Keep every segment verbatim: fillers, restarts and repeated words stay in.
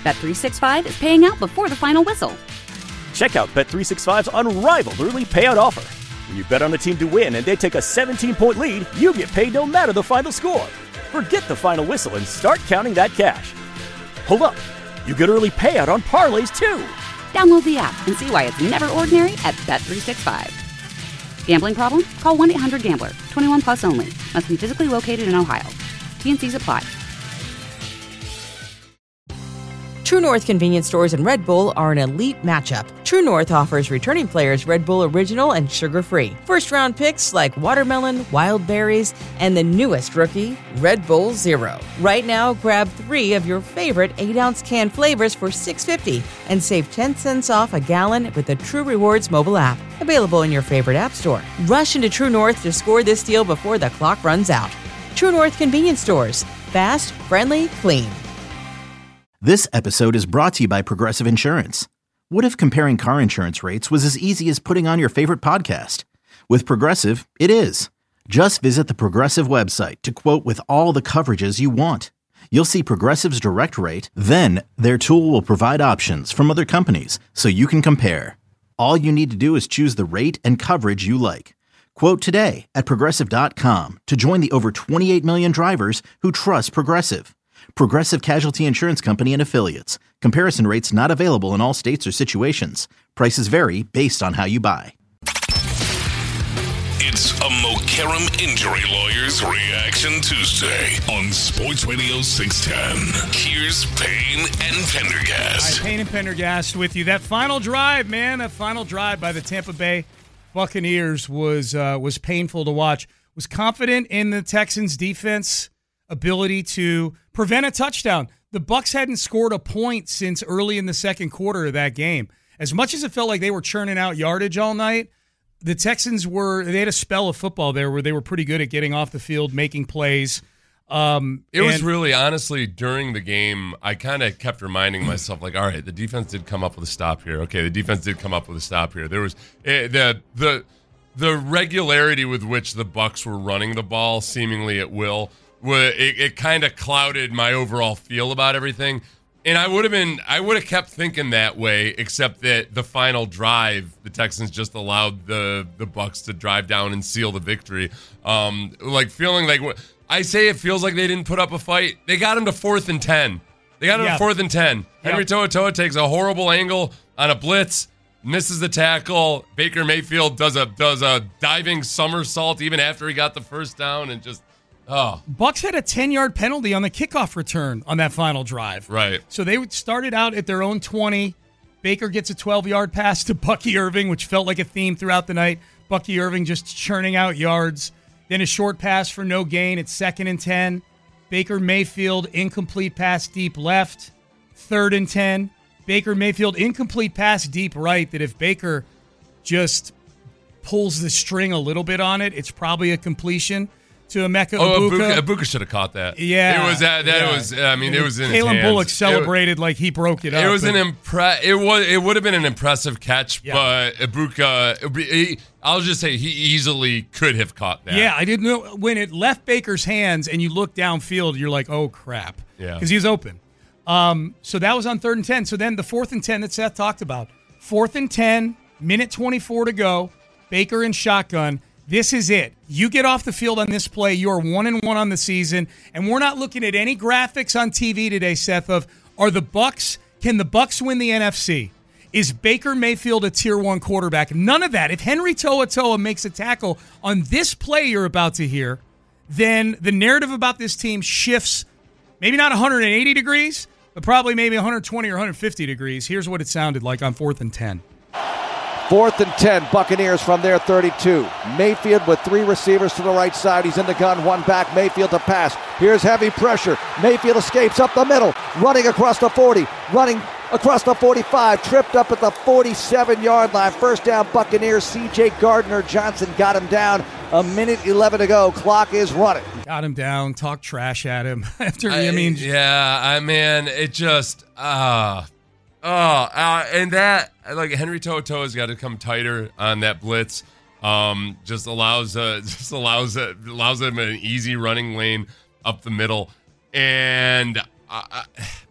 Bet three sixty-five is paying out before the final whistle. Check out Bet three sixty-five's unrivaled early payout offer. When you bet on a team to win and they take a seventeen-point lead, you get paid no matter the final score. Forget the final whistle and start counting that cash. Hold up. You get early payout on parlays, too. Download the app and see why it's never ordinary at Bet three sixty-five. Gambling problem? Call one eight hundred gambler. twenty-one plus only. Must be physically located in Ohio. T N Cs apply. True North convenience stores and Red Bull are an elite matchup. True North offers returning players Red Bull Original and sugar-free. First-round picks like watermelon, wild berries, and the newest rookie, Red Bull Zero. Right now, grab three of your favorite eight-ounce can flavors for six dollars and fifty cents and save ten cents off a gallon with the True Rewards mobile app. Available in your favorite app store. Rush into True North to score this deal before the clock runs out. True North convenience stores. Fast, friendly, clean. This episode is brought to you by Progressive Insurance. What if comparing car insurance rates was as easy as putting on your favorite podcast? With Progressive, it is. Just visit the Progressive website to quote with all the coverages you want. You'll see Progressive's direct rate, then their tool will provide options from other companies so you can compare. All you need to do is choose the rate and coverage you like. Quote today at Progressive dot com to join the over twenty-eight million drivers who trust Progressive. Progressive Casualty Insurance Company and Affiliates. Comparison rates not available in all states or situations. Prices vary based on how you buy. It's a Mokaram Injury Lawyers Reaction Tuesday on Sports Radio six ten. Here's Payne and Pendergast. Hi, Payne and Pendergast with you. That final drive, man, that final drive by the Tampa Bay Buccaneers was uh, was painful to watch. Was confident in the Texans' defense ability to prevent a touchdown. The Bucs hadn't scored a point since early in the second quarter of that game. As much as it felt like they were churning out yardage all night, the Texans were, they had a spell of football there where they were pretty good at getting off the field, making plays. Um, it was really, honestly, during the game, I kind of kept reminding myself, like, all right, the defense did come up with a stop here. Okay, the defense did come up with a stop here. There was uh, the the the regularity with which the Bucs were running the ball, seemingly at will, It, it kind of clouded my overall feel about everything, and I would have been, I would have kept thinking that way, except that the final drive, the Texans just allowed the the Bucs to drive down and seal the victory. Um, like feeling like I say, it feels like they didn't put up a fight. They got him to fourth and ten. They got him yep. to fourth and ten. Yep. Henry To'oTo'o takes a horrible angle on a blitz, misses the tackle. Baker Mayfield does a does a diving somersault even after he got the first down, and just. Oh. Bucs had a ten-yard penalty on the kickoff return on that final drive. Right. So they started out at their own twenty. Baker gets a twelve-yard pass to Bucky Irving, which felt like a theme throughout the night. Bucky Irving just churning out yards. Then a short pass for no gain at second and ten. Baker Mayfield, incomplete pass deep left. Third and ten. Baker Mayfield, incomplete pass deep right, that if Baker just pulls the string a little bit on it, it's probably a completion. To Emeka oh, Ibuka. Ibuka, Ibuka should have caught that. Yeah, it was that. That yeah. was. I mean, it was in his Kalen hands. Bullock celebrated it, like he broke it up. It was an impre- It was. It would have been an impressive catch, yeah. but Ibuka. He, I'll just say he easily could have caught that. Yeah, I didn't know when it left Baker's hands, and you look downfield, you're like, oh crap, yeah, because he was open. Um, so that was on third and ten. So then the fourth and ten that Seth talked about, fourth and ten, minute twenty-four to go. Baker in shotgun. This is it. You get off the field on this play, you are one and one on the season, and we're not looking at any graphics on T V today, Seth, of are the Bucs, can the Bucs win the N F C? Is Baker Mayfield a tier one quarterback? None of that. If Henry To'oTo'o makes a tackle on this play you're about to hear, then the narrative about this team shifts maybe not one hundred eighty degrees, but probably maybe one hundred twenty or one hundred fifty degrees. Here's what it sounded like on fourth and ten. Fourth and ten, Buccaneers from their thirty-two. Mayfield with three receivers to the right side. He's in the gun, one back, Mayfield to pass. Here's heavy pressure. Mayfield escapes up the middle, running across the forty, running across the forty-five, tripped up at the forty-seven-yard line. First down, Buccaneers. C J Gardner-Johnson got him down. A minute eleven to go. Clock is running. Got him down. Talk trash at him. After I, I mean, yeah, I mean, it just, uh, oh, uh, and that, like, Henry To'oTo'o's got to come tighter on that blitz. Um, just allows, uh, just allows, uh, allows them an easy running lane up the middle, and I,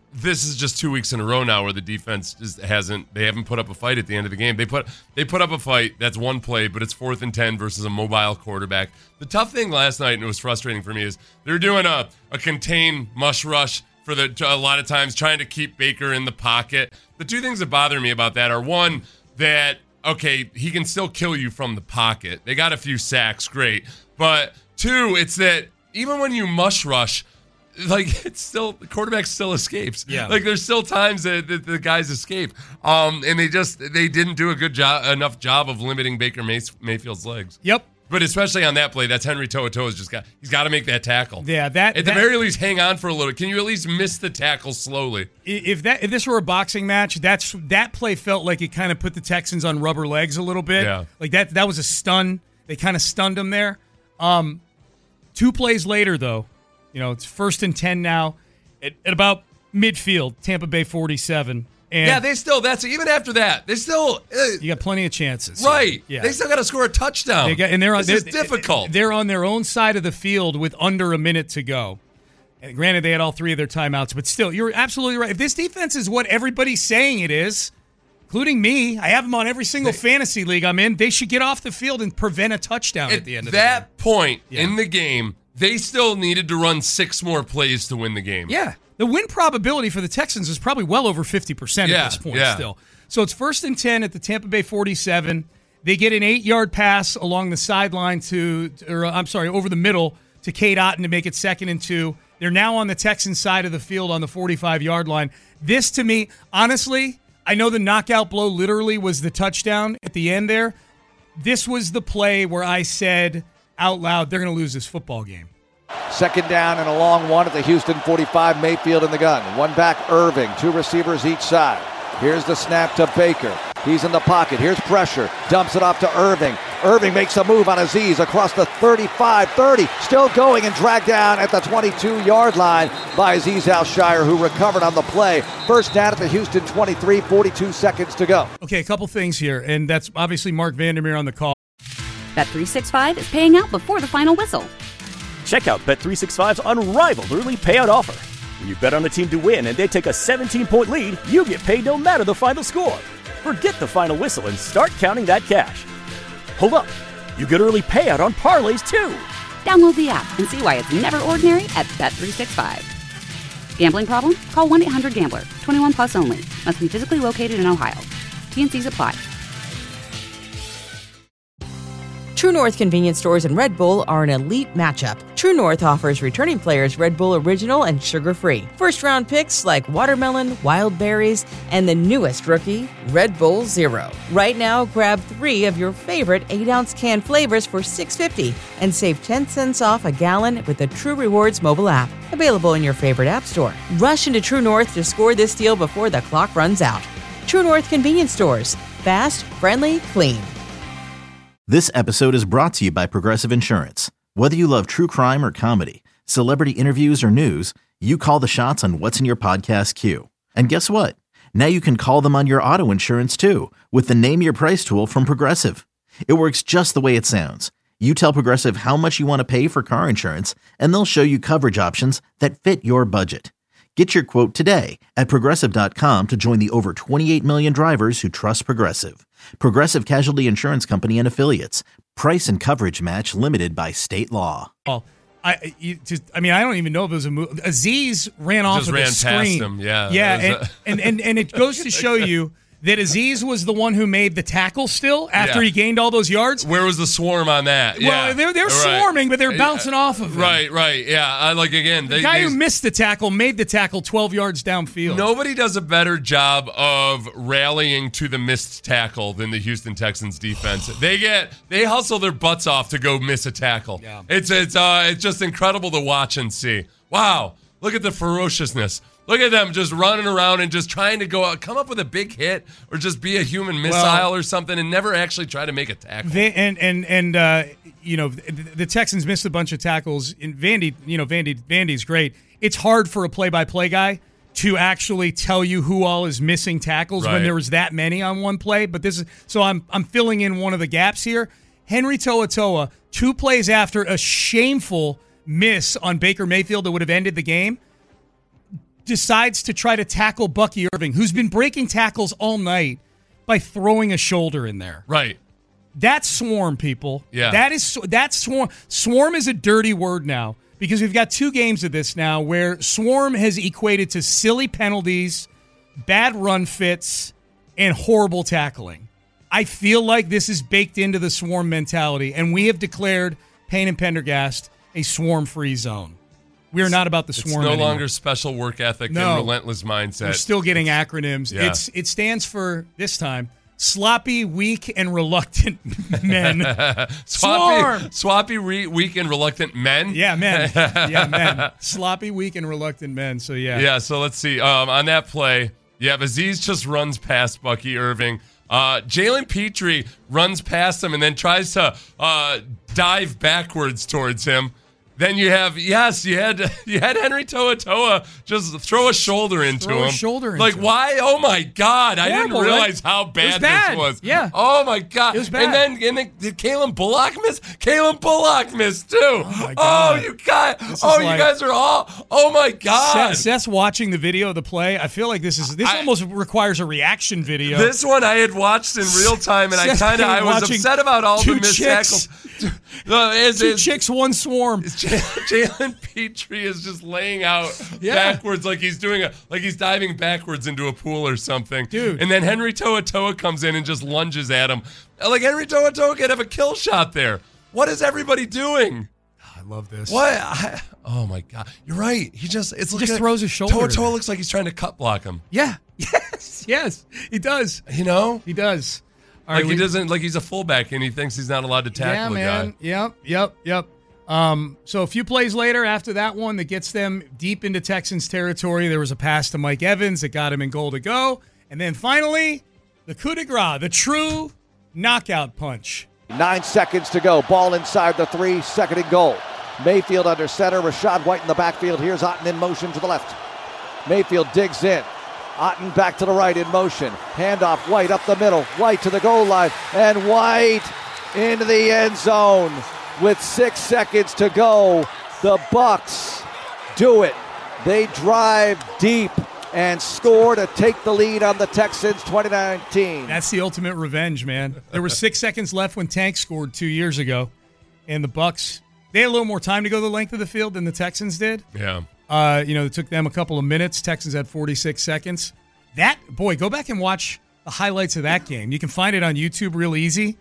this is just two weeks in a row now where the defense just hasn't, they haven't put up a fight at the end of the game. They put they put up a fight. That's one play, but it's fourth and ten versus a mobile quarterback. The tough thing last night, and it was frustrating for me, is they're doing a, a contain mush rush for the a lot of times, trying to keep Baker in the pocket. The two things that bother me about that are, one, that, okay, he can still kill you from the pocket. They got a few sacks, great. But two, it's that even when you mush rush, like, it's still, the quarterback still escapes. Yeah. Like, there's still times that, that the guys escape. Um, and they just, they didn't do a good job, enough job of limiting Baker May- Mayfield's legs. Yep. But especially on that play, that's Henry To'oTo'o's just got, he's got to make that tackle. Yeah, that. At that, the very least, hang on for a little. Can you at least miss the tackle slowly? If that if this were a boxing match, that's that play felt like it kind of put the Texans on rubber legs a little bit. Yeah. Like that that was a stun. They kind of stunned them there. Um, two plays later, though, you know, it's first and ten now at, at about midfield, Tampa Bay forty-seven. And yeah, they still, that's, even after that, they still. Uh, you got plenty of chances. Right. Yeah. They still got to score a touchdown. They got, and they're on, this they're, is difficult. They're on their own side of the field with under a minute to go. And granted, they had all three of their timeouts, but still, you're absolutely right. If this defense is what everybody's saying it is, including me, I have them on every single they, fantasy league I'm in, they should get off the field and prevent a touchdown at, at the end of the game. At that point yeah. in the game, they still needed to run six more plays to win the game. Yeah. The win probability for the Texans is probably well over fifty percent yeah, at this point yeah. still. So it's first and ten at the Tampa Bay forty-seven. They get an eight-yard pass along the sideline to, or I'm sorry, over the middle to Cade Otton to make it second and two. They're now on the Texans side of the field on the forty-five-yard line. This, to me, honestly, I know the knockout blow literally was the touchdown at the end there. This was the play where I said out loud, they're going to lose this football game. Second down and a long one at the Houston forty-five. Mayfield in the gun. One back, Irving. Two receivers each side. Here's the snap to Baker. He's in the pocket. Here's pressure. Dumps it off to Irving. Irving makes a move on Aziz across the thirty-five thirty. Still going and dragged down at the twenty-two-yard line by Aziz Al-Shire, who recovered on the play. First down at the Houston twenty-three. forty-two seconds to go. Okay, a couple things here, and that's obviously Mark Vandermeer on the call. Bet three sixty-five is paying out before the final whistle. Check out Bet three sixty-five's unrivaled early payout offer. When you bet on a team to win and they take a seventeen-point lead, you get paid no matter the final score. Forget the final whistle and start counting that cash. Hold up. You get early payout on parlays, too. Download the app and see why it's never ordinary at Bet three sixty-five. Gambling problem? Call one eight hundred gambler. twenty-one plus only. Must be physically located in Ohio. T N Cs apply. True North convenience stores and Red Bull are an elite matchup. True North offers returning players Red Bull Original and sugar-free. First-round picks like watermelon, wild berries, and the newest rookie, Red Bull Zero. Right now, grab three of your favorite eight-ounce can flavors for six dollars and fifty cents and save ten cents off a gallon with the True Rewards mobile app. Available in your favorite app store. Rush into True North to score this deal before the clock runs out. True North convenience stores. Fast, friendly, clean. This episode is brought to you by Progressive Insurance. Whether you love true crime or comedy, celebrity interviews or news, you call the shots on what's in your podcast queue. And guess what? Now you can call them on your auto insurance too with the Name Your Price tool from Progressive. It works just the way it sounds. You tell Progressive how much you want to pay for car insurance, and they'll show you coverage options that fit your budget. Get your quote today at Progressive dot com to join the over twenty-eight million drivers who trust Progressive. Progressive Casualty Insurance Company and Affiliates. Price and coverage match limited by state law. Well, I you just, I mean, I don't even know if it was a move. Aziz ran off Just of ran the screen. past him, yeah. Yeah, That and, was and, and, and it goes to show you that Aziz was the one who made the tackle still after Yeah. he gained all those yards. Where was the swarm on that? Yeah. Well, they're, they're Right. swarming, but they're bouncing off of him. Right, right. Yeah. I like, again, The they, guy they, who missed the tackle made the tackle twelve yards downfield. nobody does a better job of rallying to the missed tackle than the Houston Texans defense. They get they hustle their butts off to go miss a tackle. Yeah. It's it's uh it's just incredible to watch and see. Wow, look at the ferociousness. Look at them just running around and just trying to go out, come up with a big hit or just be a human missile Well, or something and never actually try to make a tackle. Van, and and and uh, you know the, the Texans missed a bunch of tackles. And Vandy, you know Vandy, Vandy's great. It's hard for a play-by-play guy to actually tell you who all is missing tackles Right. when there was that many on one play. But this is so I'm I'm filling in one of the gaps here. Henry To'oTo'o, two plays after a shameful miss on Baker Mayfield that would have ended the game, decides to try to tackle Bucky Irving, who's been breaking tackles all night, by throwing a shoulder in there. Right. That's Swarm, people. Yeah. That is that's Swarm. Swarm is a dirty word now because we've got two games of this now where Swarm has equated to silly penalties, bad run fits, and horrible tackling. I feel like this is baked into the Swarm mentality, and we have declared Payne and Pendergast a Swarm-free zone. We are not about the Swarm It's no anymore. longer special work ethic No. and relentless mindset. We're still getting acronyms. Yeah. It's It stands for, this time, sloppy, weak, and reluctant men. Swappy, swappy, re- weak, and reluctant men. Yeah, men. Yeah, men. Sloppy, weak, and reluctant men. So, yeah. Yeah, so let's see. Um, on that play, yeah, Aziz just runs past Bucky Irving. Uh, Jalen Petrie runs past him and then tries to uh, dive backwards towards him. Then you have, yes, you had you had Henry To'oTo'o just throw a shoulder into Throw a him. shoulder like, into why? Oh, my God. I didn't Horrible, realize right? how It was bad, bad. this was. Yeah. Oh, my God. It was bad. And then, and then did Kalen Bullock miss? Kalen Bullock missed, too. Oh, my God. Oh, you guys. This Oh, is you like- guys are all, oh, my God. Seth, Seth's watching the video of the play. I feel like this is this I- almost requires a reaction video. This one I had watched in real time, and I Seth kind of Payne I was watching upset about all two the missed chicks. tackles. No, it's- Two it's- chicks, one swarm. Jalen Petrie is just laying out Yeah. backwards like he's doing a like he's diving backwards into a pool or something. Dude. And then Henry To'oTo'o comes in and just lunges at him. Like Henry To'oTo'o could have a kill shot there. What is everybody doing? I love this. What? I, oh my God! You're right. He just it's He looking just at- throws his shoulder in To'oTo'o there. looks like he's trying to cut block him. Yeah. Yes. Yes. He does. You know, He does. All like right, he we- doesn't like he's a fullback and he thinks he's not allowed to tackle Yeah, a man. guy. Yep, yep, yep. Um, so a few plays later after that one that gets them deep into Texans territory, there was a pass to Mike Evans that got him in goal to go. And then finally, the coup de grace, the true knockout punch. Nine seconds to go. Ball inside the three. Second and goal. Mayfield under center. Rashad White in the backfield. Here's Otten in motion to the left. Mayfield digs in. Otten back to the right in motion. Handoff. White up the middle. White to the goal line. And White into the end zone. With six seconds to go, the Bucs do it. They drive deep and score to take the lead on the Texans twenty nineteen. That's the ultimate revenge, man. There were six seconds left when Tank scored two years ago, and the Bucs, they had a little more time to go the length of the field than the Texans did. Yeah. Uh, you know, it took them a couple of minutes. Texans had forty-six seconds. That, boy, go back and watch the highlights of that game. You can find it on YouTube real easy.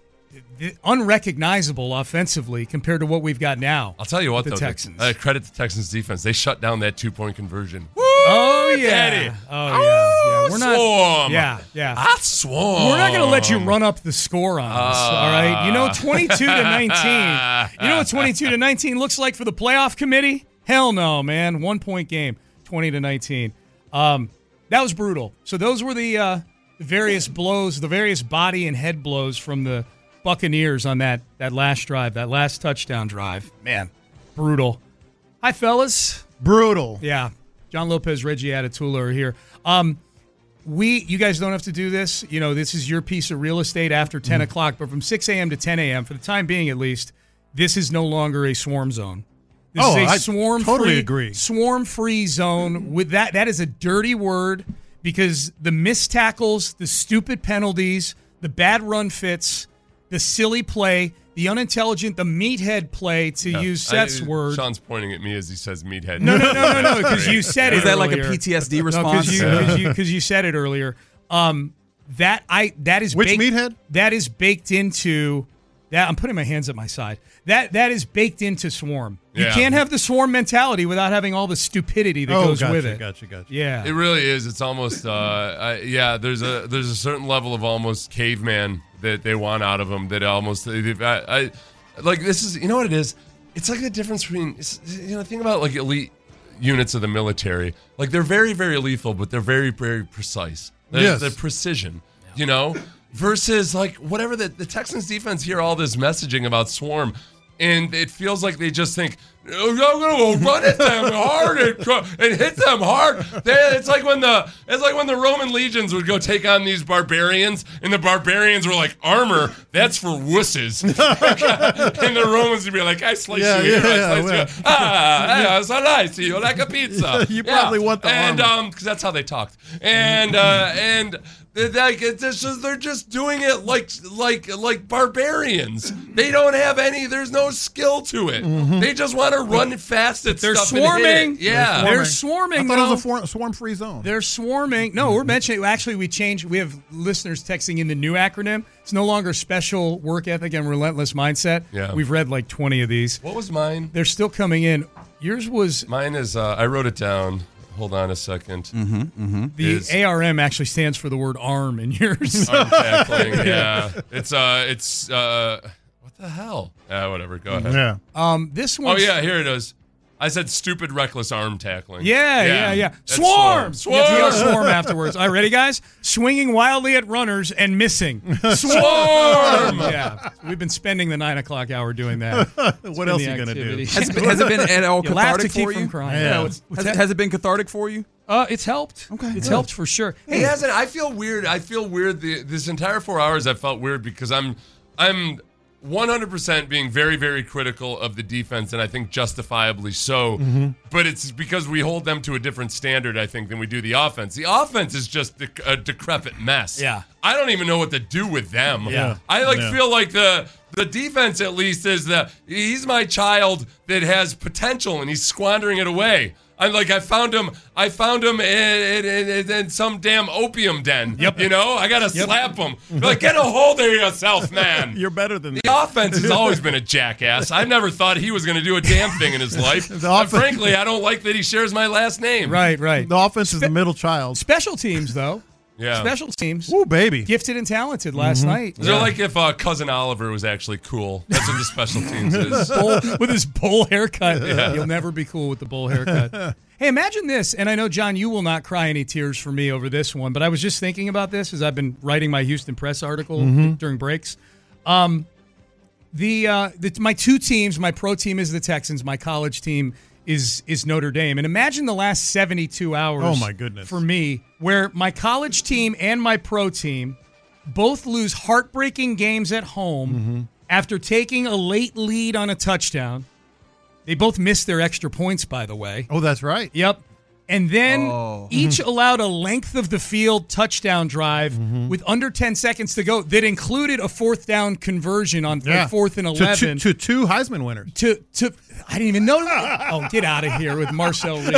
Unrecognizable offensively compared to what we've got now. I'll tell you what, the though. Texans. Uh, credit the Texans defense. They shut down that two-point conversion. Woo! Oh, yeah. Daddy. Oh, yeah. yeah. We're not. Swarm. Yeah, yeah. I swarm. We're not going to let you run up the score on us, Uh, all right? You know twenty-two to nineteen. You know what twenty-two to nineteen looks like for the playoff committee? Hell no, man. One-point game, twenty to nineteen. Um, that was brutal. So those were the, uh, the various blows, the various body and head blows from the Buccaneers on that, that last drive, that last touchdown drive. Man, brutal. Hi, fellas. Brutal. Yeah. John Lopez, Reggie Atatula are here. Um, we, you guys don't have to do this. You know, this is your piece of real estate after ten o'clock, but from six a.m. to ten a.m., for the time being at least, this is no longer a swarm zone. This Oh, is a I swarm totally free, agree. Swarm-free zone. With that, that is a dirty word because the missed tackles, the stupid penalties, the bad run fits, the silly play, the unintelligent, the meathead play, to use Seth's I- word. Sean's pointing at me as he says meathead. No, no, no, no, no, because you said it Was that like a earlier. P T S D No, response? because you, Yeah. 'cause you, 'cause you said it earlier. Um, that I that is Which baked, meathead? That is baked into that. I'm putting my hands at my side. That that is baked into Swarm. You Yeah. can't have the Swarm mentality without having all the stupidity that Oh, goes gotcha, with it. gotcha, gotcha. Yeah, It really is. It's almost, uh, I, yeah. There's a there's a certain level of almost caveman that they want out of them. That almost, I, I like. This is, you know what it is. It's like the difference between, it's, you know, think about like elite units of the military. Like they're very very lethal, but they're very very precise. They're, Yes. they're precision. You know, versus like whatever the the Texans defense hear all this messaging about swarm. and it feels like they just think, oh, I'm gonna go run at them hard and, and hit them hard. They, it's like when the it's like when the Roman legions would go take on these barbarians, and the barbarians were like, armor, that's for wusses. And the Romans would be like, I slice Yeah, you here, yeah, I yeah, slice yeah. you. Ah, I slice you like a pizza. You probably want the and armor. um, because that's how they talked. And uh, and. They're like, it's just, they're just doing it like like like barbarians. They don't have any. There's no skill to it. Mm-hmm. They just want to run fast at They're stuff and hit swarming. it. Yeah, They're swarming. I thought though. it was a for- swarm-free zone. They're swarming. No, we're mentioning. Actually, we changed. We have listeners texting in the new acronym. It's no longer special work ethic and relentless mindset. Yeah. We've read like twenty of these. What was mine? They're still coming in. Yours was Mine is. Uh, I wrote it down. Hold on a second. Mm-hmm, mm-hmm. the Is A R M actually stands for the word arm in yours. arm tackling. Yeah, it's uh, it's uh, what the hell? Uh, whatever. Go ahead. Yeah. Um, this one. Oh yeah, here it is. I said stupid, reckless arm tackling. Yeah, yeah, yeah. That's Swarm! Swarm. You have to yell swarm afterwards. All right, ready, guys? Swinging wildly at runners and missing. Swarm! Yeah. We've been spending the nine o'clock hour doing that. What else are you going to do? Activity. Has, it been- has it been at all You laugh to cathartic keep for from you? crying. Yeah. Yeah, what's- what's Has, that? has it been cathartic for you? Uh, it's helped. Okay, It's good. helped for sure. It hasn't. I feel weird. I feel weird. The, this entire four hours, I felt weird because I'm, I'm one hundred percent being very, very critical of the defense, and I think justifiably so. Mm-hmm. But it's because we hold them to a different standard, I think, than we do the offense. The offense is just a, a decrepit mess. Yeah. I don't even know what to do with them. Yeah. I like Yeah. feel like the the defense at least is the he's my child that has potential and he's squandering it away. I'm like I found him. I found him in, in, in, in some damn opium den. Yep. You know, I gotta slap him. Like get a hold of yourself, man. You're better than The that. offense has always been a jackass. I've never thought he was going to do a damn thing in his life. The But offense- frankly, I don't like that he shares my last name. Right, right. The offense is the middle child. Special teams, though. Yeah. Special teams. Ooh, baby. Gifted and talented last night. They're like if uh, Cousin Oliver was actually cool. That's what the special teams is. Bull, with his bull haircut. You'll never be cool with the bull haircut. Hey, imagine this, and I know, John, you will not cry any tears for me over this one, but I was just thinking about this as I've been writing my Houston Press article Mm-hmm. during breaks. Um, the, uh, the my two teams, my pro team is the Texans, my college team is is Notre Dame. And imagine the last seventy-two hours Oh, my goodness. for me, where my college team and my pro team both lose heartbreaking games at home Mm-hmm. after taking a late lead on a touchdown. They both missed their extra points, by the way. Oh, that's right. Yep. And then Oh. each allowed a length of the field touchdown drive Mm-hmm. with under ten seconds to go that included a fourth down conversion on like, fourth and To two- eleven. To, two Heisman winners. To, to, I didn't even know that. Oh, get out of here with Marcel Reed.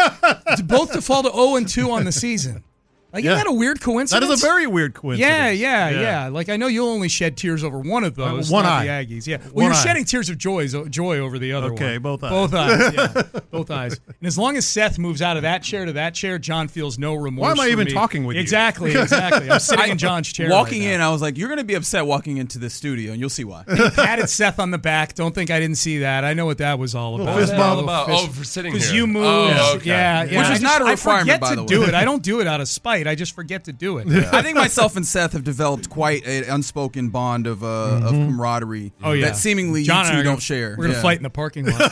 To both to fall to oh and two on the season. Like, Yeah. isn't that a weird That coincidence? is a very weird coincidence. Yeah, yeah, yeah, Like I know you'll only shed tears over one of those, Uh, one not eye. the Aggies. Yeah, well, One you're eye. shedding tears of joy, joy over the other one. Okay, both eyes. Both eyes. Yeah, both eyes. And as long as Seth moves out of that chair to that chair, John feels no remorse. Why am I for even me. talking with you? Exactly, exactly. I'm sitting I- in John's chair. Walking right in, now. I was like, "You're going to be upset walking into the studio, and you'll see why." patted Seth on the back. Don't think I didn't see that. I know what that was all about. fist What's that all bump. about? Fist- Oh, for sitting Because here. you moved. Oh, okay. Yeah, yeah. Which I is just- not a I requirement, forget by to the way. do it. I don't do it out of spite. I just forget to do it. I think myself and Seth have developed quite an unspoken bond of uh, of camaraderie Oh, yeah. that seemingly John you and I two are don't gonna- share. We're gonna Yeah. fight in the parking lot.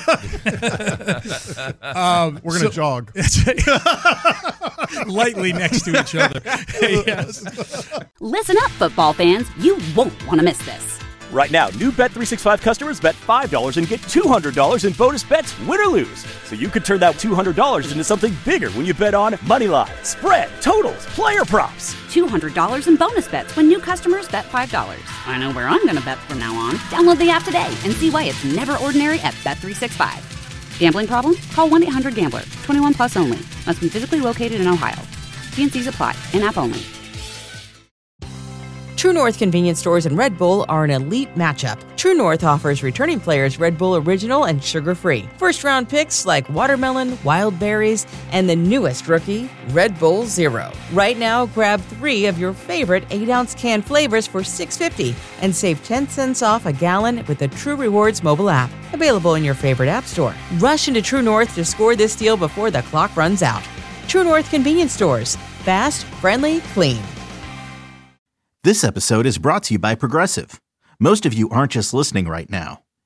um, We're going to so- jog. That's right. Lightly next to each other. Yes. Listen up, football fans. You won't want to miss this. Right now, new Bet three sixty-five customers bet five dollars and get two hundred dollars in bonus bets, win or lose. So you could turn that two hundred dollars into something bigger when you bet on money line, spread, totals, player props. two hundred dollars in bonus bets when new customers bet five dollars. I know where I'm going to bet from now on. Download the app today and see why it's never ordinary at Bet three sixty-five. Gambling problem? Call one eight hundred gambler. twenty-one plus only. Must be physically located in Ohio. T and C's apply. In-app only. True North convenience stores and Red Bull are an elite matchup. True North offers returning players Red Bull Original and sugar-free. First-round picks like watermelon, wild berries, and the newest rookie, Red Bull Zero. Right now, grab three of your favorite eight ounce can flavors for six dollars and fifty cents and save ten cents off a gallon with the True Rewards mobile app. Available in your favorite app store. Rush into True North to score this deal before the clock runs out. True North convenience stores. Fast, friendly, clean. This episode is brought to you by Progressive. Most of you aren't just listening right now.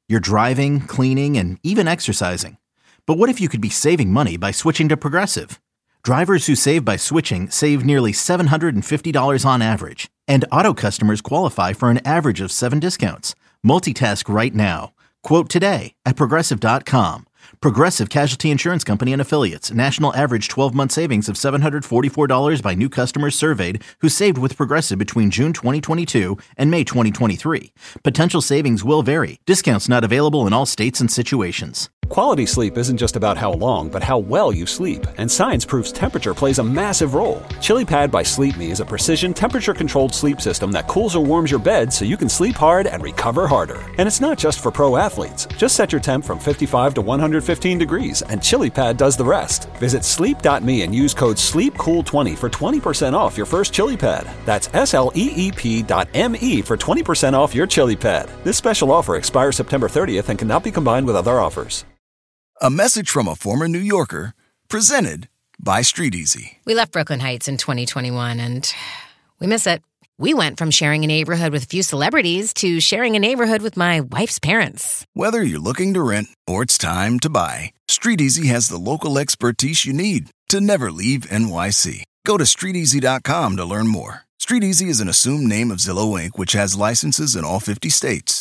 You're driving, cleaning, and even exercising. But what if you could be saving money by switching to Progressive? Drivers who save by switching save nearly seven hundred fifty dollars on average. And auto customers qualify for an average of seven discounts. Multitask right now. Quote today at Progressive dot com. Progressive Casualty Insurance Company and Affiliates. National average twelve-month savings of seven hundred forty-four dollars by new customers surveyed who saved with Progressive between June twenty twenty-two and May twenty twenty-three. Potential savings will vary. Discounts not available in all states and situations. Quality sleep isn't just about how long, but how well you sleep. And science proves temperature plays a massive role. ChiliPad by Sleep Me is a precision temperature-controlled sleep system that cools or warms your bed so you can sleep hard and recover harder. And it's not just for pro athletes. Just set your temp from fifty-five to one hundred fifteen degrees, and ChiliPad does the rest. Visit sleep dot me and use code sleep cool twenty for twenty percent off your first ChiliPad. That's S L E E P dot M E for twenty percent off your ChiliPad. This special offer expires September thirtieth and cannot be combined with other offers. A message from a former New Yorker, presented by Street Easy. We left Brooklyn Heights in twenty twenty-one, and we miss it. We went from sharing a neighborhood with a few celebrities to sharing a neighborhood with my wife's parents. Whether you're looking to rent or it's time to buy, Street Easy has the local expertise you need to never leave N Y C. Go to street easy dot com to learn more. Street Easy is an assumed name of Zillow Incorporated, which has licenses in all fifty states.